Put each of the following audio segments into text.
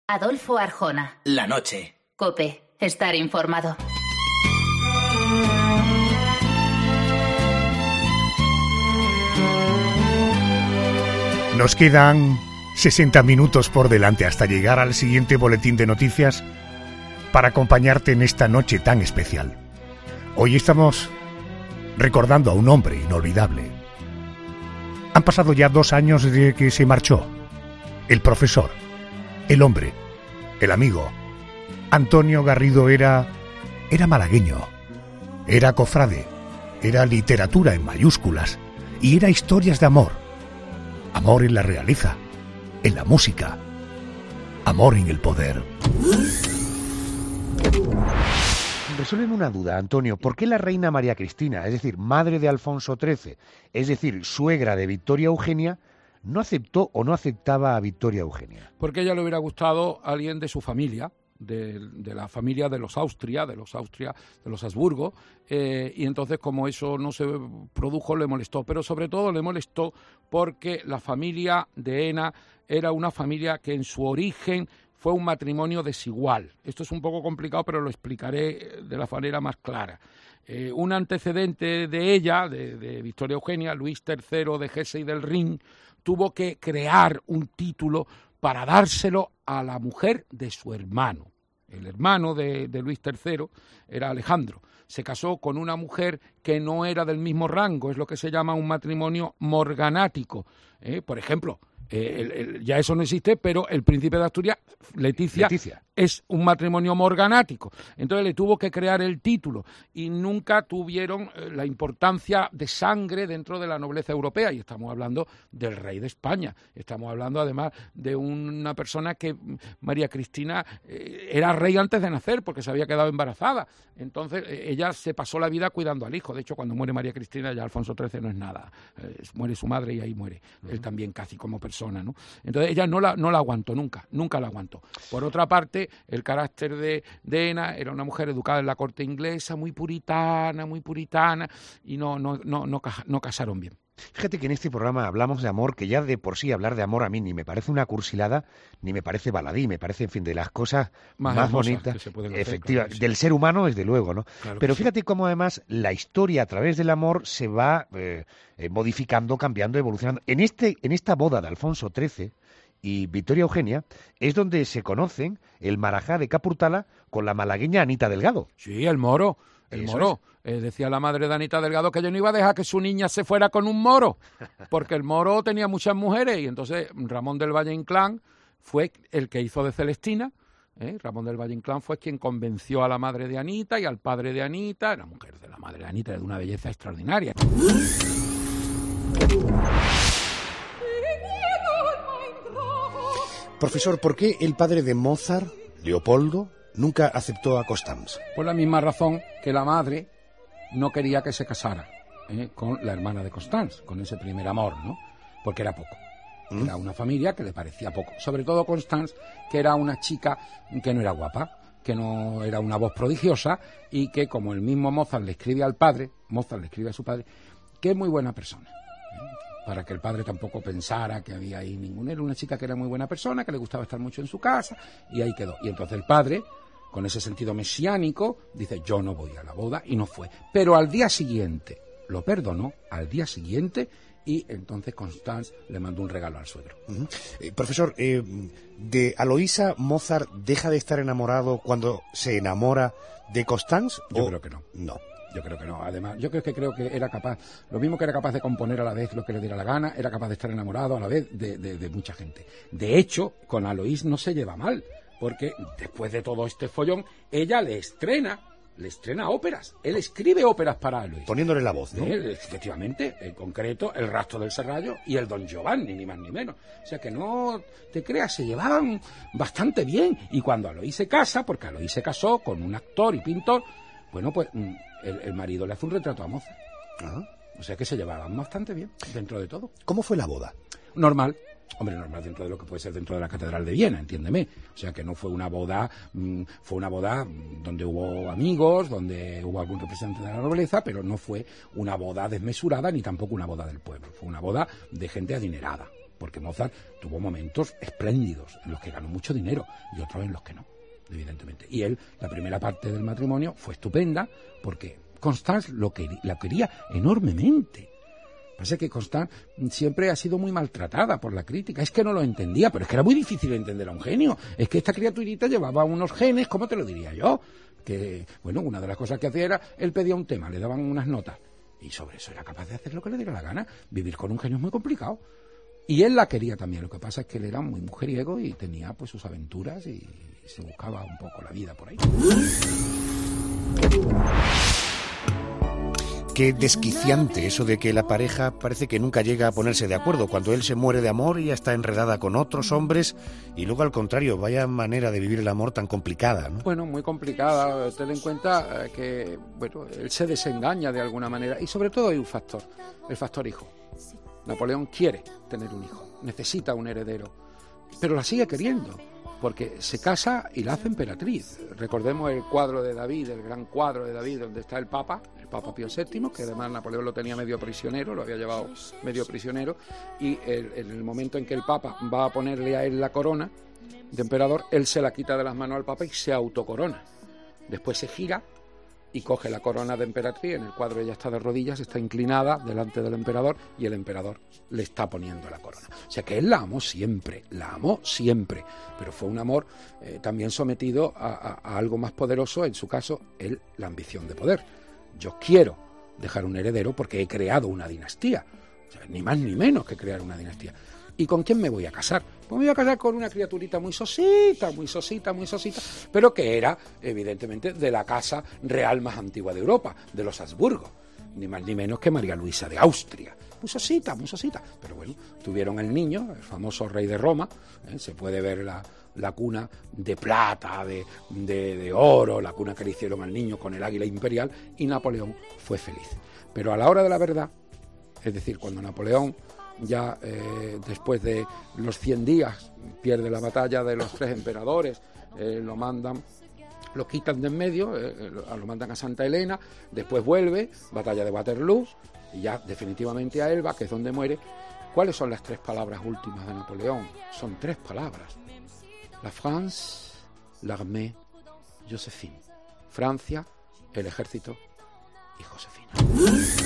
Adolfo Arjona. La noche. COPE. Estar informado. Nos quedan 60 minutos por delante hasta llegar al siguiente boletín de noticias para acompañarte en esta noche tan especial. Hoy estamos recordando a un hombre inolvidable. Han pasado ya 2 años desde que se marchó. El profesor, el hombre, el amigo. Antonio Garrido era malagueño, era cofrade, era literatura en mayúsculas y era historias de amor. Amor en la realeza, en la música, amor en el poder. Resuelven una duda, Antonio. ¿Por qué la reina María Cristina, es decir, madre de Alfonso XIII, es decir, suegra de Victoria Eugenia, no aceptó o no aceptaba a Victoria Eugenia? Porque a ella le hubiera gustado alguien de su familia, de la familia de los Austria, de los Habsburgo, y entonces como eso no se produjo le molestó, pero sobre todo le molestó porque la familia de Ena era una familia que en su origen fue un matrimonio desigual. Esto es un poco complicado, pero lo explicaré de la manera más clara. Un antecedente de ella, de Victoria Eugenia, Luis III de Hesse y del Rin, tuvo que crear un título para dárselo a la mujer de su hermano. El hermano de Luis III era Alejandro. Se casó con una mujer que no era del mismo rango, es lo que se llama un matrimonio morganático. Por ejemplo, ya eso no existe, pero el príncipe de Asturias, Leticia, es un matrimonio morganático. Entonces le tuvo que crear el título y nunca tuvieron la importancia de sangre dentro de la nobleza europea. Y estamos hablando del rey de España. Estamos hablando además de una persona que, María Cristina, era rey antes de nacer porque se había quedado embarazada. Entonces ella se pasó la vida cuidando al hijo. De hecho, cuando muere María Cristina ya Alfonso XIII no es nada. Muere su madre y ahí muere. Él también casi como persona, ¿no? Entonces ella no la aguantó nunca la aguantó. Por otra parte, el carácter de Ena era una mujer educada en la corte inglesa, muy puritana, y no casaron bien. Fíjate que en este programa hablamos de amor, que ya de por sí hablar de amor a mí ni me parece una cursilada, ni me parece baladí, me parece, en fin, de las cosas más bonitas, efectiva, claro, del ser humano, desde luego, ¿no? Claro. Pero fíjate cómo además la historia a través del amor se va modificando, cambiando, evolucionando. En esta boda de Alfonso XIII y Victoria Eugenia es donde se conocen el marajá de Capurtala con la malagueña Anita Delgado. Sí, el moro. Decía la madre de Anita Delgado que ella no iba a dejar que su niña se fuera con un moro, porque el moro tenía muchas mujeres, y entonces Ramón del Valle Inclán fue el que hizo de Celestina. Ramón del Valle Inclán fue quien convenció a la madre de Anita y al padre de Anita. La mujer de la madre de Anita era de una belleza extraordinaria. Profesor, ¿por qué el padre de Mozart, Leopoldo, nunca aceptó a Constance? Por la misma razón que la madre no quería que se casara con la hermana de Constance, con ese primer amor, ¿no? Porque era poco. Era una familia que le parecía poco. Sobre todo Constance, que era una chica que no era guapa, que no era una voz prodigiosa y que, como el mismo Mozart le escribe a su padre, que es muy buena persona. Para que el padre tampoco pensara que había ahí ninguna. Era una chica que era muy buena persona, que le gustaba estar mucho en su casa, y ahí quedó. Y entonces el padre, con ese sentido mesiánico, dice, yo no voy a la boda, y no fue. Pero al día siguiente, lo perdonó, y entonces Constance le mandó un regalo al suegro. Profesor, ¿de Aloísa Mozart deja de estar enamorado cuando se enamora de Constance? Yo creo que no. No. Yo creo que no. Además, creo que era capaz, lo mismo que era capaz de componer a la vez lo que le diera la gana, era capaz de estar enamorado a la vez de mucha gente. De hecho, con Aloís no se lleva mal, porque después de todo este follón, ella le estrena óperas. Él escribe óperas para Aloís. Poniéndole la voz, ¿no? Efectivamente, en concreto, El rastro del Serrallo y el Don Giovanni, ni más ni menos. O sea que no te creas, se llevaban bastante bien. Y cuando Aloís se casa, porque Aloís se casó con un actor y pintor, bueno, pues el marido le hace un retrato a Mozart. O sea que se llevaban bastante bien, dentro de todo. ¿Cómo fue la boda? Normal. Hombre, normal dentro de lo que puede ser dentro de la Catedral de Viena, entiéndeme. O sea que no fue una boda, fue una boda donde hubo amigos, donde hubo algún representante de la nobleza, pero no fue una boda desmesurada ni tampoco una boda del pueblo. Fue una boda de gente adinerada. porque Mozart tuvo momentos espléndidos en los que ganó mucho dinero y otros en los que no, evidentemente. Y él, la primera parte del matrimonio fue estupenda porque Constance la quería enormemente. Pasa que Constance siempre ha sido muy maltratada por la crítica. Es que no lo entendía, pero es que era muy difícil entender a un genio. Es que esta criaturita llevaba unos genes, ¿cómo te lo diría yo? Que, bueno, una de las cosas que hacía era, él pedía un tema, le daban unas notas, y sobre eso era capaz de hacer lo que le diera la gana. Vivir con un genio es muy complicado. Y él la quería también. Lo que pasa es que él era muy mujeriego y tenía pues sus aventuras y se buscaba un poco la vida por ahí. Qué desquiciante eso de que la pareja parece que nunca llega a ponerse de acuerdo. Cuando él se muere de amor, ella está enredada con otros hombres y luego al contrario, vaya manera de vivir el amor tan complicada, ¿no? Bueno, muy complicada. Ten en cuenta que, bueno, él se desengaña de alguna manera y sobre todo hay un factor, el factor hijo. Napoleón quiere tener un hijo, necesita un heredero, pero la sigue queriendo. Porque se casa y la hace emperatriz. Recordemos el cuadro de David, el gran cuadro de David, donde está el Papa Pío VII, que además Napoleón lo tenía medio prisionero, lo había llevado medio prisionero, y en el momento en que el Papa va a ponerle a él la corona de emperador, él se la quita de las manos al Papa y se autocorona. Después se gira y coge la corona de emperatriz. En el cuadro ella está de rodillas, está inclinada delante del emperador y el emperador le está poniendo la corona. O sea que él la amó siempre, pero fue un amor también sometido a algo más poderoso, en su caso, la ambición de poder. Yo quiero dejar un heredero porque he creado una dinastía, o sea, ni más ni menos que crear una dinastía. ¿Y con quién me voy a casar? Pues me voy a casar con una criaturita muy sosita, pero que era, evidentemente, de la casa real más antigua de Europa, de los Habsburgo, ni más ni menos que María Luisa de Austria. Muy sosita, pero bueno, tuvieron el niño, el famoso rey de Roma, se puede ver la cuna de plata, de oro, la cuna que le hicieron al niño con el águila imperial, y Napoleón fue feliz. Pero a la hora de la verdad, es decir, cuando Napoleón ya después de los 100 días pierde la batalla de los 3 emperadores, lo quitan de en medio, lo mandan a Santa Elena, después vuelve, batalla de Waterloo, y ya definitivamente a Elba, que es donde muere. ¿Cuáles son las 3 palabras últimas de Napoleón? Son 3 palabras: la France, l'armée, Joséphine. Francia, el ejército y Josefina.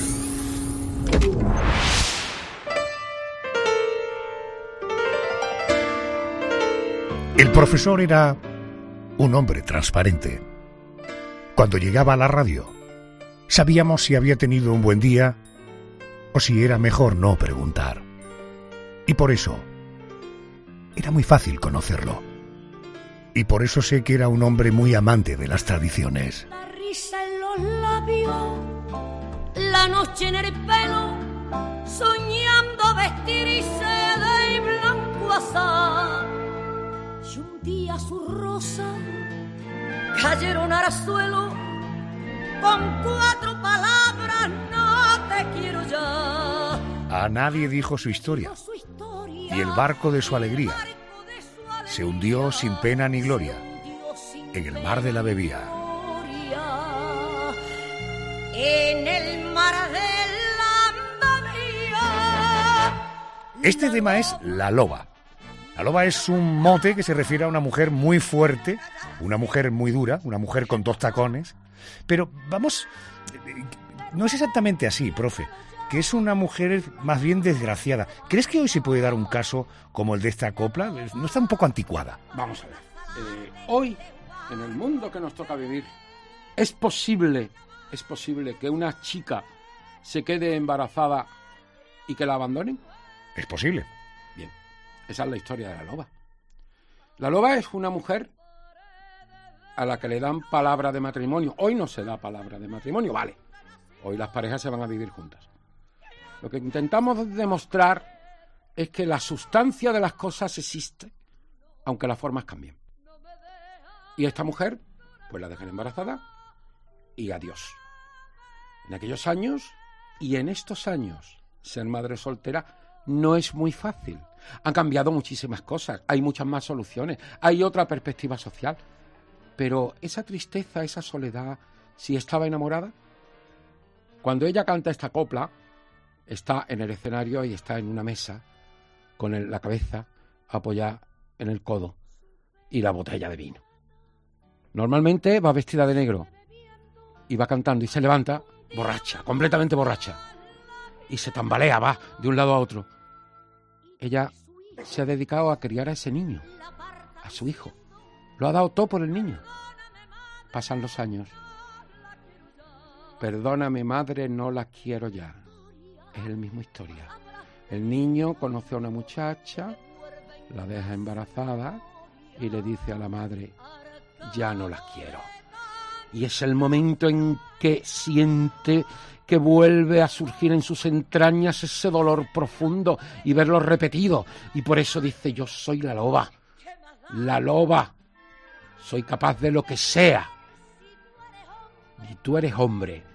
El profesor era un hombre transparente. Cuando llegaba a la radio, sabíamos si había tenido un buen día o si era mejor no preguntar. Y por eso, era muy fácil conocerlo. Y por eso sé que era un hombre muy amante de las tradiciones. La risa en los labios, la noche en el pelo, soñando vestirse de blanco azar. Y un día sus rosas cayeron al suelo con 4 palabras: no te quiero ya. A nadie dijo su historia, y el barco de su alegría se hundió sin pena ni gloria en el mar de la bebía. En el mar de la bebía. Este tema es La Loba. La loba es un mote que se refiere a una mujer muy fuerte, una mujer muy dura, una mujer con 2 tacones. Pero vamos, no es exactamente así, profe, que es una mujer más bien desgraciada. ¿Crees que hoy se puede dar un caso como el de esta copla? ¿No está un poco anticuada? Vamos a ver. Hoy, en el mundo que nos toca vivir, es posible que una chica se quede embarazada y que la abandonen. Es posible. Bien. Esa es la historia de la loba. La loba es una mujer a la que le dan palabra de matrimonio. Hoy no se da palabra de matrimonio, vale. Hoy las parejas se van a vivir juntas. Lo que intentamos demostrar es que la sustancia de las cosas existe, aunque las formas cambien. Y esta mujer, pues la dejan embarazada y adiós. En aquellos años y en estos años, ser madre soltera no es muy fácil. Han cambiado muchísimas cosas, hay muchas más soluciones, hay otra perspectiva social. Pero esa tristeza, esa soledad, si estaba enamorada, cuando ella canta esta copla, está en el escenario y está en una mesa con la cabeza apoyada en el codo y la botella de vino. Normalmente va vestida de negro y va cantando y se levanta borracha, completamente borracha, y se tambalea, va de un lado a otro. Ella se ha dedicado a criar a ese niño, a su hijo. Lo ha dado todo por el niño. Pasan los años. Perdóname, madre, no la quiero ya. Es la misma historia. El niño conoce a una muchacha, la deja embarazada y le dice a la madre, ya no las quiero. Y es el momento en que siente que vuelve a surgir en sus entrañas ese dolor profundo y verlo repetido. Y por eso dice, yo soy la loba, soy capaz de lo que sea. Y tú eres hombre,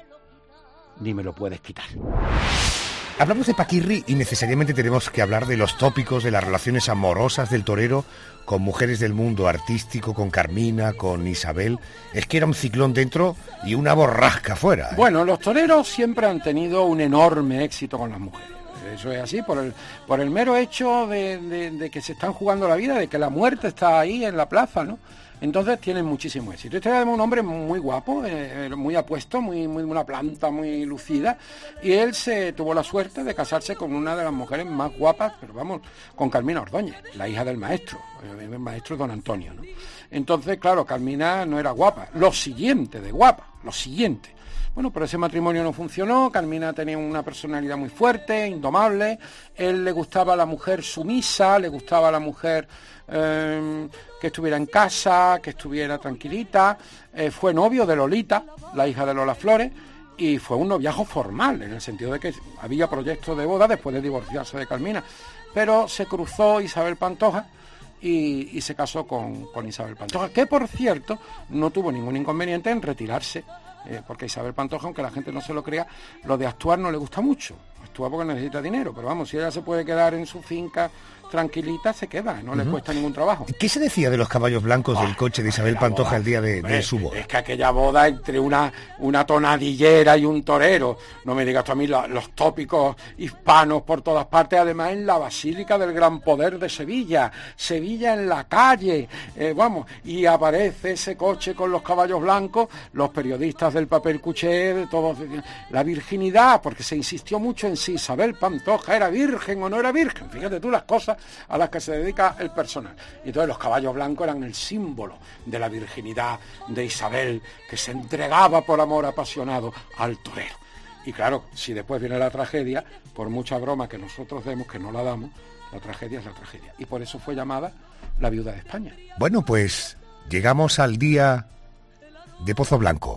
ni me lo puedes quitar. Hablamos de Paquirri y necesariamente tenemos que hablar de los tópicos de las relaciones amorosas del torero con mujeres del mundo artístico, con Carmina, con Isabel. Es que era un ciclón dentro y una borrasca fuera, ¿eh? Bueno, los toreros siempre han tenido un enorme éxito con las mujeres. Eso es así, por el mero hecho de que se están jugando la vida, de que la muerte está ahí en la plaza, ¿no? Entonces tienen muchísimo éxito. Este era un hombre muy guapo, muy apuesto, muy una planta muy lucida, y él se tuvo la suerte de casarse con una de las mujeres más guapas, pero vamos, con Carmina Ordóñez, la hija del maestro, el maestro don Antonio, ¿no? Entonces, claro, Carmina no era guapa, lo siguiente de guapa, lo siguiente. Bueno, pero ese matrimonio no funcionó. Carmina tenía una personalidad muy fuerte, indomable. Él le gustaba la mujer sumisa, le gustaba la mujer que estuviera en casa, que estuviera tranquilita. Fue novio de Lolita, la hija de Lola Flores, y fue un noviazgo formal, en el sentido de que había proyectos de boda después de divorciarse de Carmina. Pero se cruzó Isabel Pantoja y se casó con Isabel Pantoja, que por cierto no tuvo ningún inconveniente en retirarse. Porque Isabel Pantoja, aunque la gente no se lo crea, lo de actuar no le gusta mucho. Actúa porque necesita dinero, pero vamos, si ella se puede quedar en su finca tranquilita, se queda, no le cuesta ningún trabajo. ¿Qué se decía de los caballos blancos del coche de Isabel Pantoja boda, el día de su boda? Es que aquella boda entre una tonadillera y un torero, no me digas tú a mí los tópicos hispanos por todas partes, además en la Basílica del Gran Poder de Sevilla en la calle, vamos, y aparece ese coche con los caballos blancos, los periodistas del papel cuché, de todos, la virginidad, porque se insistió mucho en si Isabel Pantoja era virgen o no era virgen, fíjate tú las cosas a las que se dedica el personal. Y entonces los caballos blancos eran el símbolo de la virginidad de Isabel, que se entregaba por amor apasionado al torero. Y claro, si después viene la tragedia, por mucha broma que nosotros demos, que no la damos, la tragedia es la tragedia. Y por eso fue llamada la viuda de España. Bueno, pues llegamos al día de Pozo Blanco.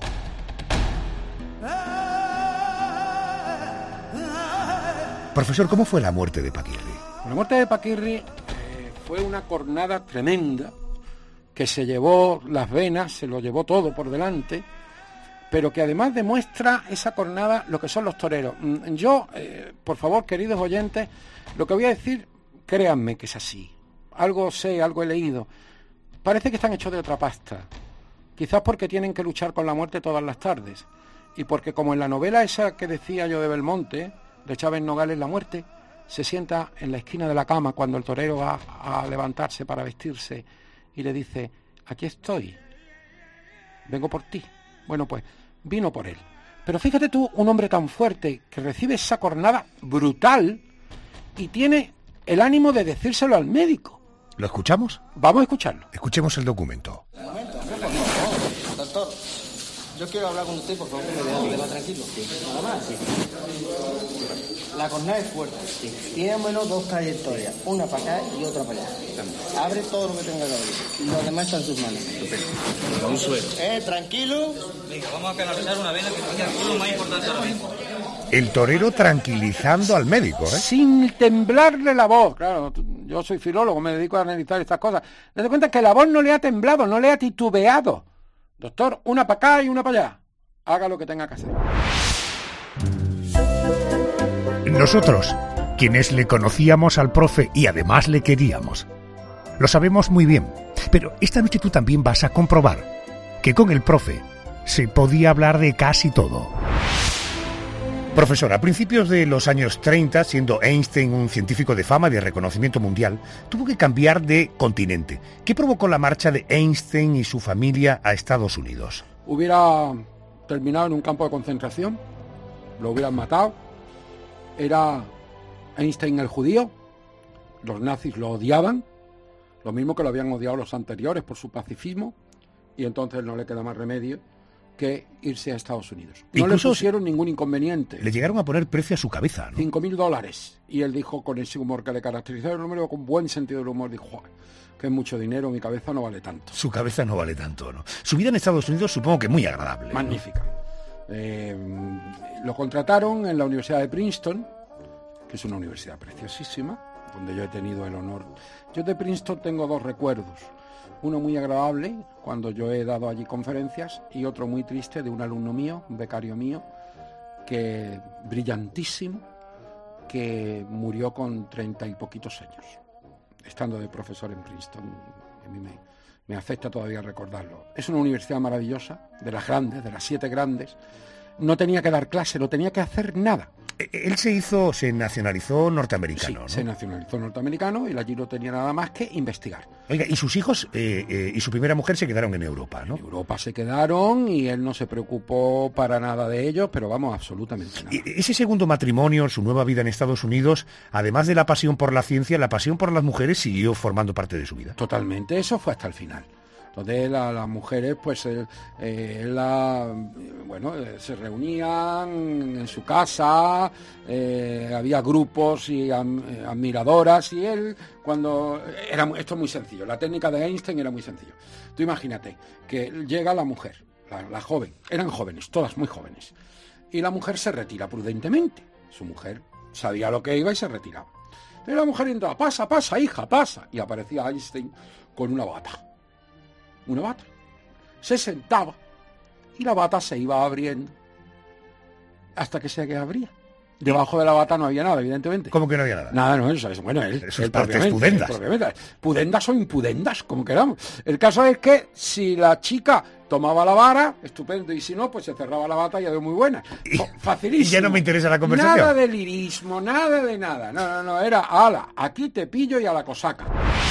Profesor, ¿cómo fue la muerte de Paquirri? La muerte de Paquirri fue una cornada tremenda que se llevó las venas, se lo llevó todo por delante, pero que además demuestra esa cornada lo que son los toreros. Yo, por favor, queridos oyentes, lo que voy a decir, créanme que es así. Algo sé, algo he leído. Parece que están hechos de otra pasta. Quizás porque tienen que luchar con la muerte todas las tardes. Y porque como en la novela esa que decía yo de Belmonte, de Chávez Nogales, la muerte se sienta en la esquina de la cama cuando el torero va a levantarse para vestirse y le dice, aquí estoy, vengo por ti. Bueno, pues vino por él. Pero fíjate tú, un hombre tan fuerte que recibe esa cornada brutal y tiene el ánimo de decírselo al médico. ¿Lo escuchamos? Vamos a escucharlo. Escuchemos el documento. Un momento, doctor, yo quiero hablar con usted, por favor, que me deje tranquilo. Nada más, sí. La cornada es fuerte, sí. Tiene al menos dos trayectorias, una para acá y otra para allá. Abre todo lo que tenga que abrir. Lo demás está en sus manos. Con un suero. Tranquilo. Venga, vamos a canalizar una vena que es lo más importante ahora mismo. El torero tranquilizando al médico, ¿eh? Sin temblarle la voz. Claro, yo soy filólogo, me dedico a analizar estas cosas. Date cuenta que la voz no le ha temblado, no le ha titubeado. Doctor, una para acá y una para allá. Haga lo que tenga que hacer. Nosotros, quienes le conocíamos al profe y además le queríamos, lo sabemos muy bien. Pero esta noche tú también vas a comprobar que con el profe se podía hablar de casi todo. Profesor, a principios de los años 30, siendo Einstein un científico de fama y de reconocimiento mundial, tuvo que cambiar de continente. ¿Qué provocó la marcha de Einstein y su familia a Estados Unidos? Hubiera terminado en un campo de concentración, lo hubieran matado. Era Einstein el judío, los nazis lo odiaban, lo mismo que lo habían odiado los anteriores por su pacifismo, y entonces no le queda más remedio que irse a Estados Unidos. No incluso le pusieron ningún inconveniente. Le llegaron a poner precio a su cabeza, ¿no? $5.000. Y él dijo, con ese humor que le caracterizaba, el número, con buen sentido del humor, dijo, que es mucho dinero, mi cabeza no vale tanto. Su cabeza no vale tanto, ¿no? Su vida en Estados Unidos supongo que muy agradable. Magnífica. Lo contrataron en la Universidad de Princeton, que es una universidad preciosísima, donde yo he tenido el honor. Yo de Princeton tengo dos recuerdos. Uno muy agradable, cuando yo he dado allí conferencias, y otro muy triste de un alumno mío, un becario mío, que brillantísimo, que murió con 30 y poquitos años, estando de profesor en Princeton. A mí me afecta todavía recordarlo. Es una universidad maravillosa, de las grandes, de las 7 grandes. No tenía que dar clase, no tenía que hacer nada. Él se nacionalizó norteamericano, sí, ¿no? Se nacionalizó norteamericano y allí no tenía nada más que investigar. Oiga, y sus hijos y su primera mujer se quedaron en Europa, ¿no? En Europa se quedaron y él no se preocupó para nada de ellos, pero vamos, absolutamente nada. Ese segundo matrimonio, su nueva vida en Estados Unidos, además de la pasión por la ciencia, la pasión por las mujeres siguió formando parte de su vida. Totalmente, eso fue hasta el final. Entonces las mujeres pues se reunían en su casa, había grupos y admiradoras, y él esto es muy sencillo, la técnica de Einstein era muy sencillo. Tú imagínate que llega la mujer, la joven, eran jóvenes, todas muy jóvenes, y la mujer se retira prudentemente. Su mujer sabía lo que iba y se retiraba. Entonces la mujer entraba, pasa, hija, pasa, y aparecía Einstein con una bata. Se sentaba y la bata se iba abriendo hasta que se abría. Debajo de la bata no había nada, evidentemente. ¿Cómo que no había nada? Nada, no, eso es, bueno, sus partes pudendas. Pudendas o impudendas, como queramos. El caso es que si la chica tomaba la vara, estupendo, y si no, pues se cerraba la bata y ya de muy buena. Facilísimo. Y ya no me interesa la conversación. Nada de lirismo, nada de nada. No, era, ala, aquí te pillo y a la cosaca.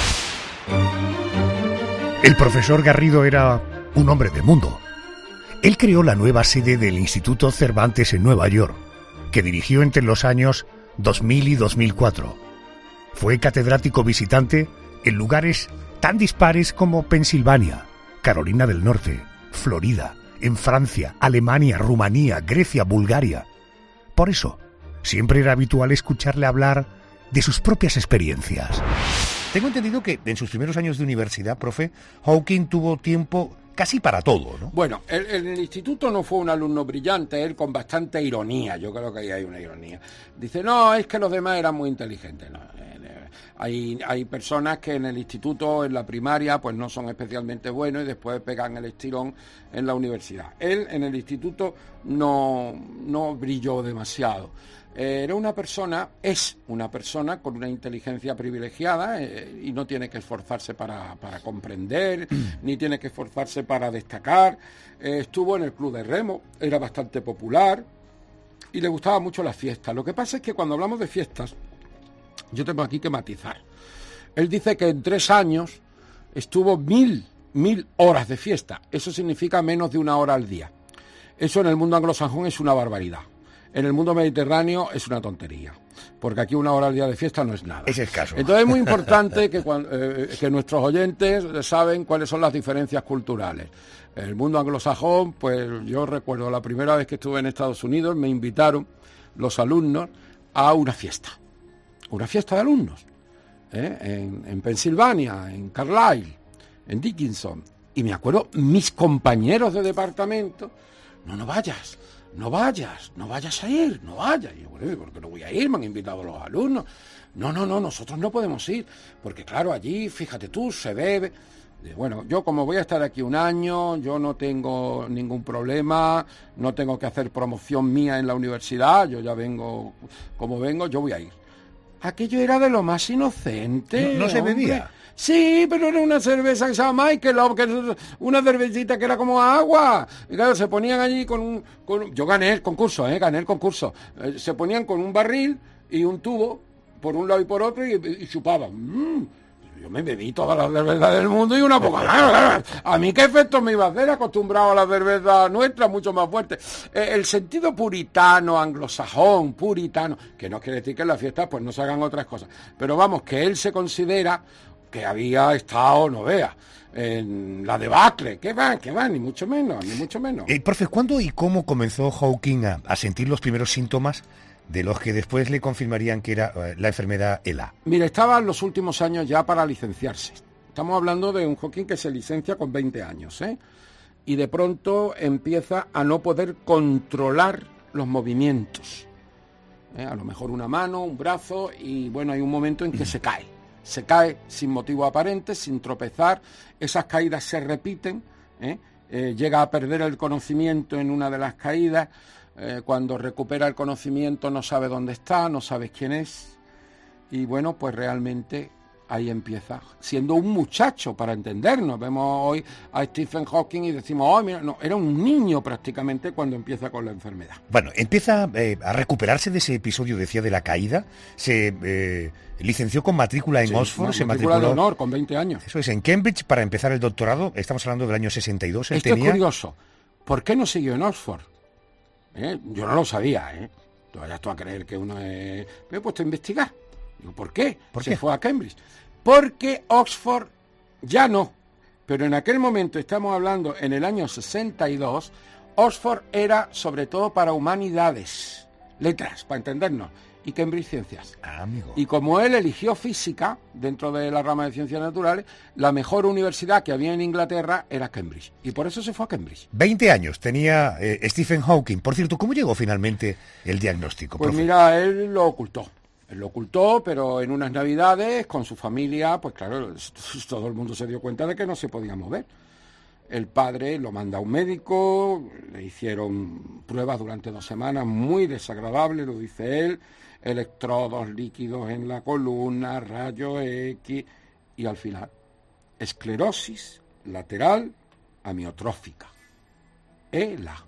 El profesor Garrido era un hombre de mundo. Él creó la nueva sede del Instituto Cervantes en Nueva York, que dirigió entre los años 2000 y 2004. Fue catedrático visitante en lugares tan dispares como Pensilvania, Carolina del Norte, Florida, en Francia, Alemania, Rumanía, Grecia, Bulgaria. Por eso, siempre era habitual escucharle hablar de sus propias experiencias. Tengo entendido que en sus primeros años de universidad, profe, Hawking tuvo tiempo casi para todo, ¿no? Bueno, en el instituto no fue un alumno brillante, él con bastante ironía, yo creo que ahí hay una ironía. Dice, no, es que los demás eran muy inteligentes. No, hay personas que en el instituto, en la primaria, pues no son especialmente buenos y después pegan el estirón en la universidad. Él en el instituto no brilló demasiado. Es una persona con una inteligencia privilegiada y no tiene que esforzarse para comprender, ni tiene que esforzarse para destacar. Estuvo en el club de remo, era bastante popular y le gustaba mucho las fiestas. Lo que pasa es que cuando hablamos de fiestas, yo tengo aquí que matizar. Él dice que en 3 años estuvo 1000 horas de fiesta. Eso significa menos de 1 hora al día. Eso en el mundo anglosajón es una barbaridad. En el mundo mediterráneo es una tontería, porque aquí 1 hora al día de fiesta no es nada. Es el caso. Entonces es muy importante que nuestros oyentes saben cuáles son las diferencias culturales. En el mundo anglosajón, pues yo recuerdo la primera vez que estuve en Estados Unidos, me invitaron los alumnos a una fiesta de alumnos, en Pensilvania, en Carlisle, en Dickinson. Y me acuerdo, mis compañeros de departamento, no vayas a ir, no vayas. Y yo, bueno, ¿por qué no voy a ir? Me han invitado los alumnos. No, nosotros no podemos ir, porque claro, allí, fíjate tú, se bebe. Bueno, yo como voy a estar aquí 1 año, yo no tengo ningún problema, no tengo que hacer promoción mía en la universidad, yo ya vengo como vengo, yo voy a ir. Aquello era de lo más inocente. No se bebía. Sí, pero era una cerveza que se llama Michelob, que es una cervecita que era como agua. Y claro, se ponían allí yo gané el concurso, gané el concurso. Se ponían con un barril y un tubo por un lado y por otro y chupaban. Yo me bebí todas las cervezas del mundo y una poca más. ¿A mí qué efecto me iba a hacer? Acostumbrado a la cerveza nuestra, mucho más fuerte. El sentido puritano, anglosajón, puritano, que no quiere decir que en las fiestas pues no se hagan otras cosas. Pero vamos, que él se considera que había estado, no vea, en la debacle. ¿Qué va, ni mucho menos, ni mucho menos. Profe, ¿cuándo y cómo comenzó Hawking a sentir los primeros síntomas de los que después le confirmarían que era la enfermedad ELA? Mira, estaba en los últimos años ya para licenciarse. Estamos hablando de un Hawking que se licencia con 20 años, y de pronto empieza a no poder controlar los movimientos. A lo mejor una mano, un brazo, y bueno, hay un momento en que se cae. Se cae sin motivo aparente, sin tropezar. Esas caídas se repiten, llega a perder el conocimiento en una de las caídas. Cuando recupera el conocimiento no sabe dónde está, no sabe quién es, y bueno, pues realmente ahí empieza, siendo un muchacho, para entendernos. Vemos hoy a Stephen Hawking y decimos, oh, mira, no, era un niño prácticamente cuando empieza con la enfermedad. Bueno, empieza a recuperarse de ese episodio, decía, de la caída. Se licenció con matrícula en Oxford, se matriculó de honor con 20 años. Eso es, en Cambridge para empezar el doctorado. Estamos hablando del año 62. Esto es curioso. ¿Por qué no siguió en Oxford? Yo no lo sabía, Tú vayas tú a creer que uno es... Me he puesto a investigar. Digo, ¿por qué? Se fue a Cambridge. Porque Oxford ya no. Pero en aquel momento, estamos hablando en el año 62, Oxford era sobre todo para humanidades, letras, para entendernos, y Cambridge ciencias. Amigo. Y como él eligió física, dentro de la rama de ciencias naturales, la mejor universidad que había en Inglaterra era Cambridge. Y por eso se fue a Cambridge. 20 años tenía Stephen Hawking. Por cierto, ¿cómo llegó finalmente el diagnóstico, Pues profe? Mira, él lo ocultó. Él lo ocultó, pero en unas navidades, con su familia, pues claro, todo el mundo se dio cuenta de que no se podía mover. El padre lo manda a un médico, le hicieron pruebas durante 2 semanas, muy desagradables, lo dice él, electrodos líquidos en la columna, rayos X, y al final, esclerosis lateral amiotrófica. ELA.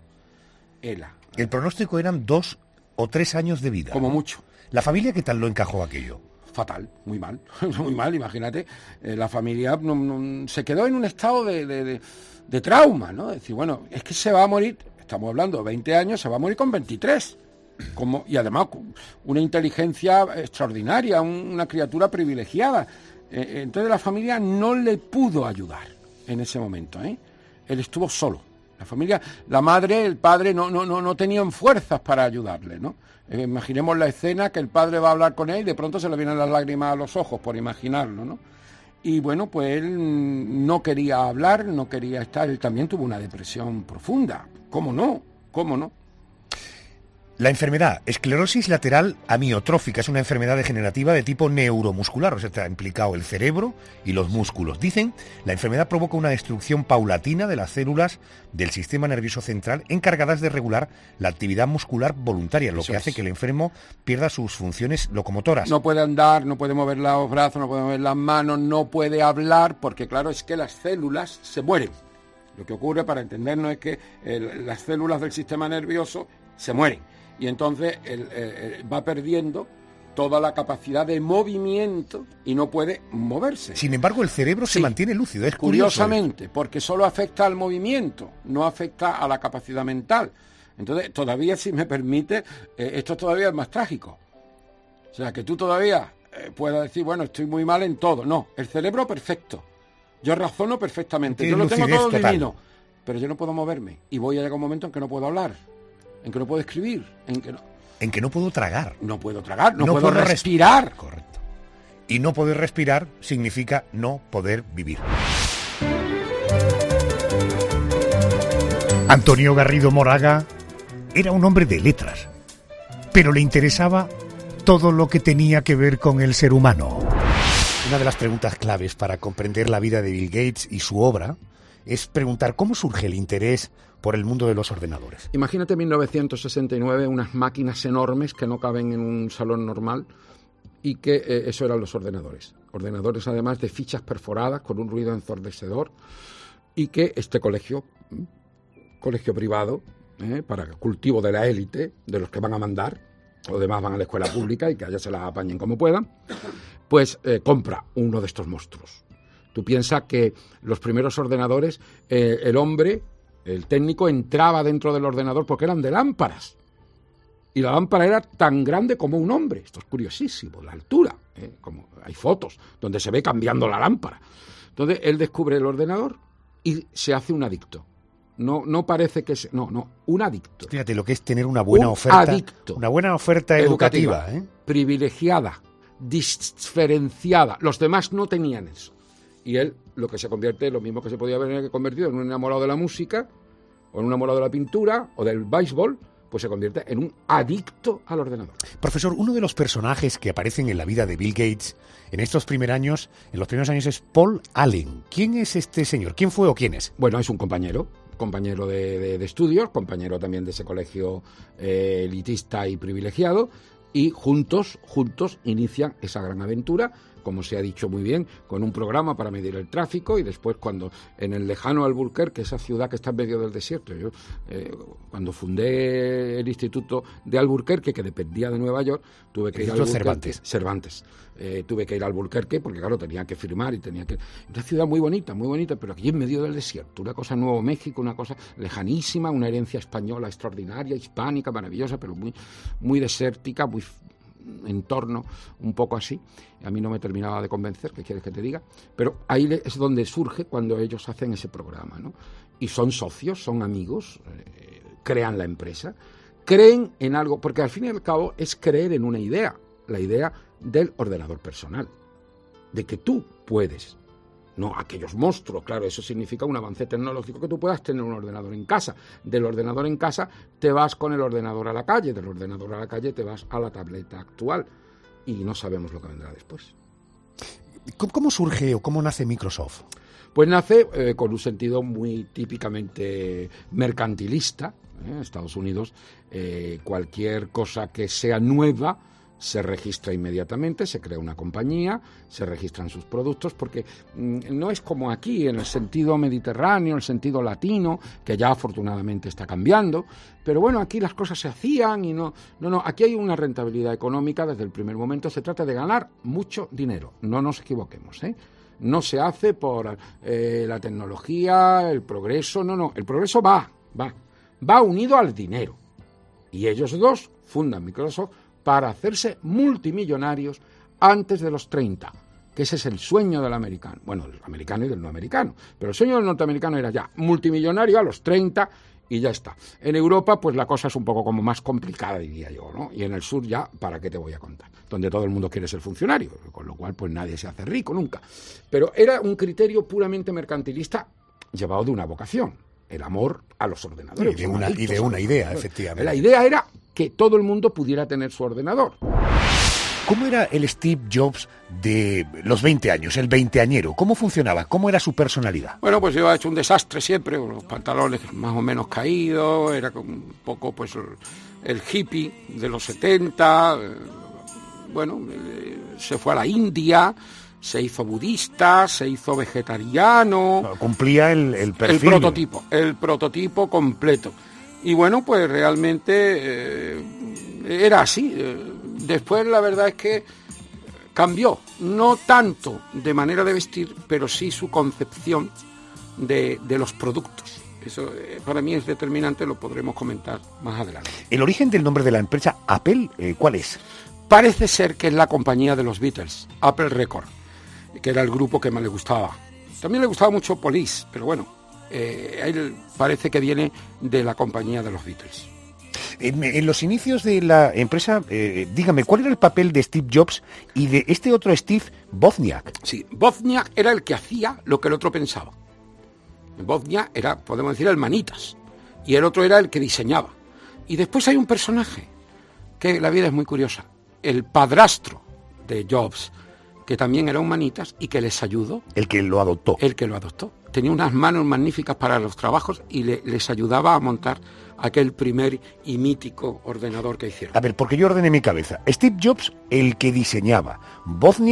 El pronóstico eran 2 o 3 años de vida. Como mucho. ¿La familia qué tal lo encajó aquello? Fatal, muy mal, muy mal, imagínate. La familia se quedó en un estado de trauma, ¿no? Es decir, bueno, es que se va a morir, estamos hablando de 20 años, se va a morir con 23. Y además una inteligencia extraordinaria, una criatura privilegiada. Entonces la familia no le pudo ayudar en ese momento, Él estuvo solo. La familia, la madre, el padre no tenían fuerzas para ayudarle, ¿no? Imaginemos la escena que el padre va a hablar con él y de pronto se le vienen las lágrimas a los ojos, por imaginarlo, ¿no? Y bueno, pues él no quería hablar, no quería estar, él también tuvo una depresión profunda. ¿Cómo no? La enfermedad, esclerosis lateral amiotrófica, es una enfermedad degenerativa de tipo neuromuscular, o sea, está implicado el cerebro y los músculos. Dicen, la enfermedad provoca una destrucción paulatina de las células del sistema nervioso central encargadas de regular la actividad muscular voluntaria, lo que hace que el enfermo pierda sus funciones locomotoras. No puede andar, no puede mover los brazos, no puede mover las manos, no puede hablar, porque claro, es que las células se mueren. Lo que ocurre, para entendernos, es que las células del sistema nervioso se mueren. Y entonces va perdiendo toda la capacidad de movimiento y no puede moverse. Sin embargo, el cerebro se mantiene lúcido. Es curiosamente, porque solo afecta al movimiento, no afecta a la capacidad mental. Entonces, todavía, si me permite, esto todavía es más trágico. O sea, que tú todavía puedas decir, bueno, estoy muy mal en todo. No, el cerebro perfecto. Yo razono perfectamente. Yo lo tengo todo divino. Pero yo no puedo moverme. Y voy a llegar un momento en que no puedo hablar. En que no puedo escribir, en que no puedo tragar. No puedo tragar, no puedo respirar. Correcto. Y no poder respirar significa no poder vivir. Antonio Garrido Moraga era un hombre de letras, pero le interesaba todo lo que tenía que ver con el ser humano. Una de las preguntas claves para comprender la vida de Bill Gates y su obra es preguntar cómo surge el interés por el mundo de los ordenadores. Imagínate 1969, unas máquinas enormes que no caben en un salón normal y que eso eran los ordenadores. ordenadores además de fichas perforadas con un ruido ensordecedor, y que este colegio privado, para el cultivo de la élite, de los que van a mandar, los demás van a la escuela pública y que allá se las apañen como puedan, pues compra uno de estos monstruos. Tú piensas que los primeros ordenadores, el hombre, el técnico, entraba dentro del ordenador porque eran de lámparas. Y la lámpara era tan grande como un hombre. Esto es curiosísimo, la altura. Como hay fotos donde se ve cambiando la lámpara. Entonces él descubre el ordenador y se hace un adicto. No parece que sea... No, un adicto. Fíjate lo que es tener una buena oferta. Adicto. Una buena oferta educativa. Privilegiada, diferenciada. Los demás no tenían eso. Y él, lo que se convierte, lo mismo que se podía haber convertido en un enamorado de la música, o en un enamorado de la pintura, o del béisbol, pues se convierte en un adicto al ordenador. Profesor, uno de los personajes que aparecen en la vida de Bill Gates en los primeros años es Paul Allen. ¿Quién es este señor? ¿Quién fue o quién es? Bueno, es un compañero de estudios, compañero también de ese colegio elitista y privilegiado, y juntos inician esa gran aventura, como se ha dicho muy bien, con un programa para medir el tráfico, y después cuando en el lejano Albuquerque, esa ciudad que está en medio del desierto, yo cuando fundé el Instituto de Albuquerque, que dependía de Nueva York, tuve que ir a Albuquerque. Cervantes. Tuve que ir a Albuquerque porque, claro, tenía que firmar y tenía que... Una ciudad muy bonita, pero aquí en medio del desierto, una cosa Nuevo México, una cosa lejanísima, una herencia española extraordinaria, hispánica, maravillosa, pero muy, muy desértica, muy entorno un poco así. A mí no me terminaba de convencer, ¿qué quieres que te diga? Pero ahí es donde surge cuando ellos hacen ese programa, ¿no? Y son socios, son amigos, crean la empresa, creen en algo, porque al fin y al cabo es creer en una idea, la idea del ordenador personal, de que tú puedes, no aquellos monstruos, claro, eso significa un avance tecnológico, que tú puedas tener un ordenador en casa. Del ordenador en casa te vas con el ordenador a la calle, del ordenador a la calle te vas a la tableta actual, y no sabemos lo que vendrá después. ¿Cómo surge o cómo nace Microsoft? Pues nace con un sentido muy típicamente mercantilista. En Estados Unidos, cualquier cosa que sea nueva se registra inmediatamente, se crea una compañía, se registran sus productos, porque no es como aquí, en el sentido mediterráneo, el sentido latino, que ya afortunadamente está cambiando, pero bueno, aquí las cosas se hacían y no, aquí hay una rentabilidad económica desde el primer momento, se trata de ganar mucho dinero, no nos equivoquemos, no se hace por la tecnología, el progreso, el progreso va unido al dinero, y ellos dos fundan Microsoft para hacerse multimillonarios antes de los 30, que ese es el sueño del americano, bueno, del americano y del no americano, pero el sueño del norteamericano era ya multimillonario a los 30 y ya está. En Europa, pues la cosa es un poco como más complicada, diría yo, ¿no? Y en el sur ya, ¿para qué te voy a contar? Donde todo el mundo quiere ser funcionario, con lo cual pues nadie se hace rico nunca. Pero era un criterio puramente mercantilista llevado de una vocación, el amor a los ordenadores. Y de una idea, efectivamente. La idea era que todo el mundo pudiera tener su ordenador. ¿Cómo era el Steve Jobs de los 20 años, el veinteañero? ¿Cómo funcionaba? ¿Cómo era su personalidad? Bueno, pues yo he hecho un desastre siempre, los pantalones más o menos caídos, era un poco pues el hippie de los 70, se fue a la India, se hizo budista, se hizo vegetariano. Cumplía el perfil. El prototipo completo. Y bueno, pues realmente era así. Después la verdad es que cambió, no tanto de manera de vestir, pero sí su concepción de los productos. Eso para mí es determinante, lo podremos comentar más adelante. ¿El origen del nombre de la empresa Apple, cuál es? Parece ser que es la compañía de los Beatles, Apple Records, que era el grupo que más le gustaba. También le gustaba mucho Police, pero bueno, él parece que viene de la compañía de los Beatles. En los inicios de la empresa, dígame, ¿cuál era el papel de Steve Jobs y de este otro Steve, Wozniak? Sí, Wozniak era el que hacía lo que el otro pensaba. Wozniak era, podemos decir, el manitas, y el otro era el que diseñaba. Y después hay un personaje, que la vida es muy curiosa, el padrastro de Jobs, que también era un manitas y que les ayudó. El que lo adoptó. Tenía unas manos magníficas para los trabajos y les ayudaba a montar aquel primer y mítico ordenador que hicieron. A ver, porque yo ordené mi cabeza. Steve Jobs, el que diseñaba. Wozniak,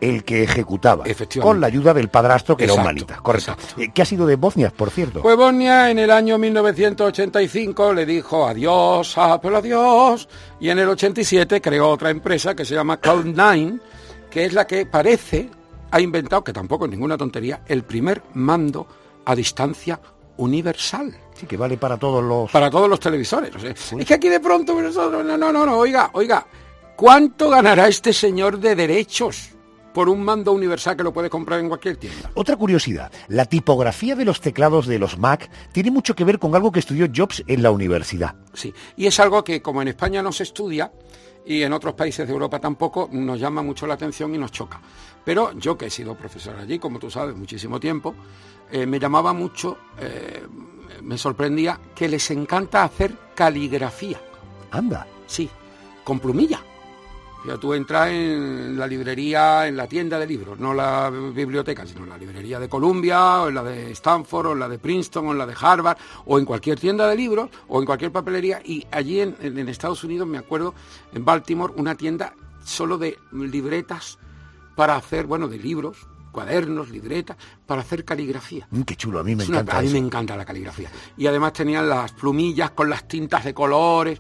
el que ejecutaba, con la ayuda del padrastro, que era un manita. Correcto. ¿Qué ha sido de Wozniak, por cierto? Pues Wozniak en el año 1985 le dijo adiós, Apple, adiós, y en el 87 creó otra empresa que se llama Cloud9, que es la que parece ha inventado, que tampoco es ninguna tontería, el primer mando a distancia universal. Sí, que vale para todos los... Para todos los televisores. O sea, sí. Es que aquí de pronto nosotros... No, oiga, ¿cuánto ganará este señor de derechos por un mando universal que lo puede comprar en cualquier tienda? Otra curiosidad, la tipografía de los teclados de los Mac tiene mucho que ver con algo que estudió Jobs en la universidad. Sí, y es algo que como en España no se estudia, y en otros países de Europa tampoco, nos llama mucho la atención y nos choca. Pero yo, que he sido profesor allí, como tú sabes, muchísimo tiempo, me llamaba mucho, me sorprendía que les encanta hacer caligrafía. Anda. Sí, con plumilla. O sea, tú entras en la librería, en la tienda de libros, no la biblioteca, sino la librería de Columbia, o en la de Stanford, o en la de Princeton, o en la de Harvard, o en cualquier tienda de libros, o en cualquier papelería, y allí en Estados Unidos, me acuerdo, en Baltimore, una tienda solo de libretas para hacer, de libros, cuadernos, libretas, para hacer caligrafía. Qué chulo, a mí me encanta. A mí me encanta la caligrafía. Y además tenían las plumillas con las tintas de colores,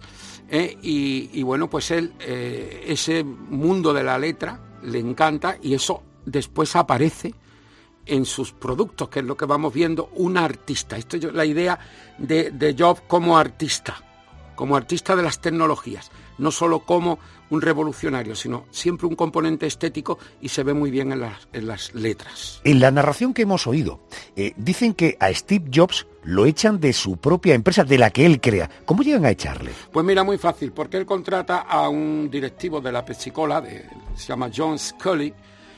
y pues él, ese mundo de la letra le encanta, y eso después aparece en sus productos, que es lo que vamos viendo, un artista. Esto es la idea de Jobs como artista de las tecnologías, no solo como un revolucionario, sino siempre un componente estético, y se ve muy bien en las letras. En la narración que hemos oído, dicen que a Steve Jobs lo echan de su propia empresa, de la que él crea. ¿Cómo llegan a echarle? Pues mira, muy fácil, porque él contrata a un directivo de la Pepsi-Cola, se llama John Scully,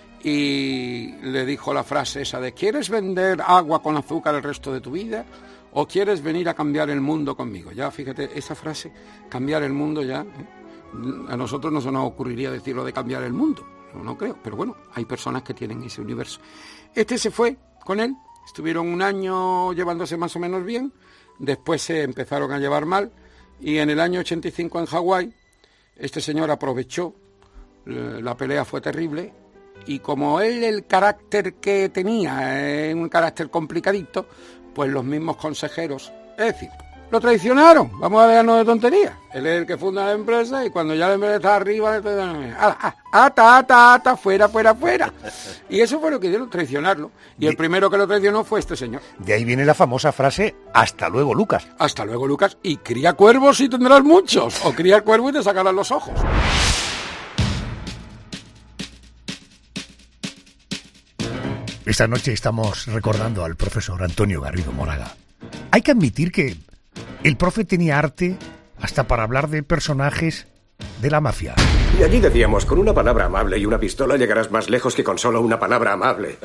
y le dijo la frase esa de ¿quieres vender agua con azúcar el resto de tu vida? ¿O quieres venir a cambiar el mundo conmigo? Ya, fíjate, esa frase, cambiar el mundo, ya, a nosotros no se nos ocurriría decirlo de cambiar el mundo, no creo, pero bueno, hay personas que tienen ese universo. Este se fue con él, estuvieron un año llevándose más o menos bien, después se empezaron a llevar mal, y en el año 85 en Hawái, este señor aprovechó, la pelea fue terrible, y como él, el carácter que tenía, un carácter complicadito, pues los mismos consejeros, es decir, lo traicionaron, vamos a dejarnos de tonterías. Él es el que funda la empresa, y cuando ya la empresa está arriba, ata, fuera. Y eso fue lo que dieron, traicionarlo. Y el primero que lo traicionó fue este señor. De ahí viene la famosa frase, hasta luego, Lucas. Hasta luego, Lucas, y cría cuervos y tendrás muchos, o cría cuervos y te sacarán los ojos. Esta noche estamos recordando al profesor Antonio Garrido Moraga. Hay que admitir que el profe tenía arte hasta para hablar de personajes de la mafia. Y allí decíamos, con una palabra amable y una pistola llegarás más lejos que con solo una palabra amable.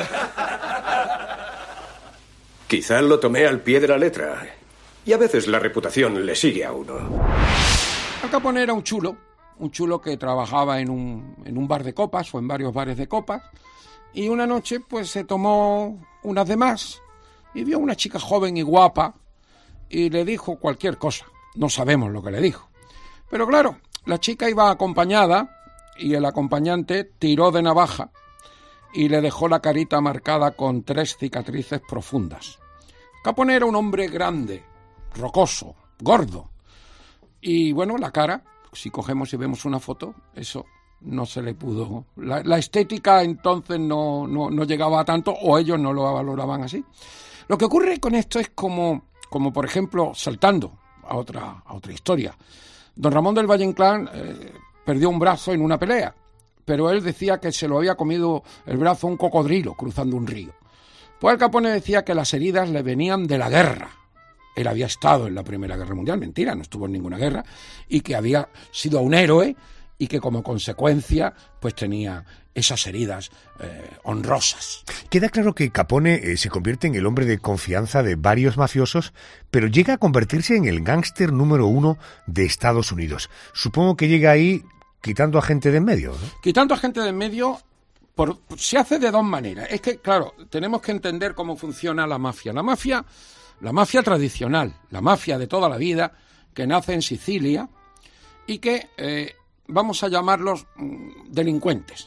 Quizá lo tomé al pie de la letra. Y a veces la reputación le sigue a uno. Al Capone era un chulo que trabajaba en un bar de copas, o en varios bares de copas, y una noche pues se tomó unas de más y vio a una chica joven y guapa y le dijo cualquier cosa. No sabemos lo que le dijo. Pero claro, la chica iba acompañada y el acompañante tiró de navaja y le dejó la carita marcada con 3 cicatrices profundas. Capone era un hombre grande, rocoso, gordo. Y bueno, la cara, si cogemos y vemos una foto, eso no se le pudo. La estética entonces no llegaba a tanto, o ellos no lo valoraban así. Lo que ocurre con esto es como por ejemplo, saltando a otra historia. Don Ramón del Valle Inclán perdió un brazo en una pelea, pero él decía que se lo había comido el brazo un cocodrilo cruzando un río. Pues Al Capone decía que las heridas le venían de la guerra. Él había estado en la Primera Guerra Mundial, mentira, no estuvo en ninguna guerra, y que había sido un héroe, y que como consecuencia pues tenía esas heridas honrosas. Queda claro que Capone se convierte en el hombre de confianza de varios mafiosos, pero llega a convertirse en el gángster número 1 de Estados Unidos. Supongo que llega ahí quitando a gente de en medio, ¿no? Quitando a gente de en medio se hace de 2 maneras. Es que, claro, tenemos que entender cómo funciona la mafia. La mafia tradicional, la mafia de toda la vida, que nace en Sicilia y que vamos a llamarlos delincuentes.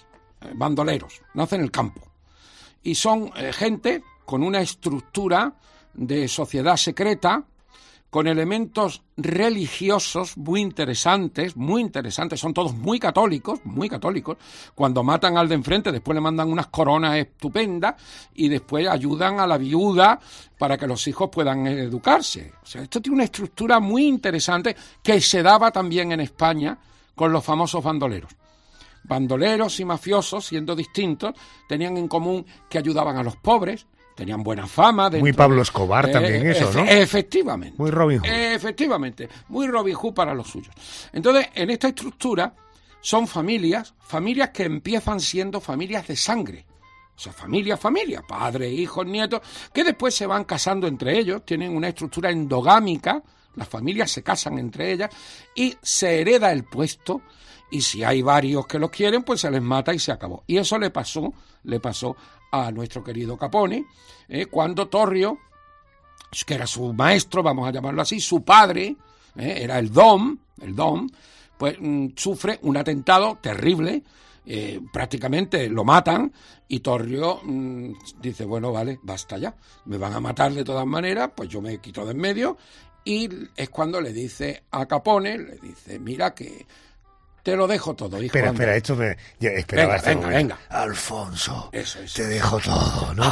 bandoleros, nacen en el campo. Y son gente con una estructura de sociedad secreta, con elementos religiosos muy interesantes, son todos muy católicos. Cuando matan al de enfrente, después le mandan unas coronas estupendas y después ayudan a la viuda para que los hijos puedan educarse. O sea, esto tiene una estructura muy interesante que se daba también en España con los famosos bandoleros. Bandoleros y mafiosos, siendo distintos, tenían en común que ayudaban a los pobres, tenían buena fama. Muy Pablo Escobar también eso, ¿no? Efectivamente. Muy Robin Hood. Efectivamente, muy Robin Hood para los suyos. Entonces, en esta estructura son familias que empiezan siendo familias de sangre. O sea, familia, padres, hijos, nietos, que después se van casando entre ellos, tienen una estructura endogámica, las familias se casan entre ellas y se hereda el puesto. Y si hay varios que los quieren, pues se les mata y se acabó. Y eso le pasó a nuestro querido Capone, cuando Torrio, que era su maestro, vamos a llamarlo así, su padre, era el Dom, pues sufre un atentado terrible, prácticamente lo matan, y Torrio dice, bueno, vale, basta ya, me van a matar de todas maneras, pues yo me quito de en medio, y es cuando le dice a Capone, le dice, mira que te lo dejo todo, hijo. Espera, esto me... Venga. Alfonso, eso. Te dejo todo, ¿no?